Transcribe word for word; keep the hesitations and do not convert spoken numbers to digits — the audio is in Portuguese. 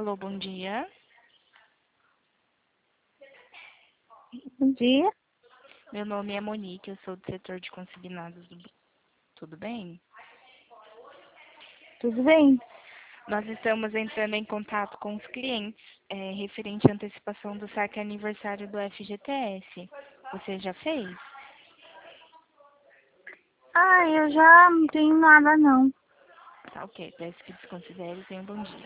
Alô, bom dia. Bom dia, Meu nome é Monique, eu sou do setor de consignados do... Tudo bem? tudo bem? Nós estamos entrando em contato com os clientes é, referente à antecipação do saque aniversário do F G T S. Você já fez? Ah, eu já não tenho nada não. Tá, ok. Peço que desconsidere e tenha um bom dia.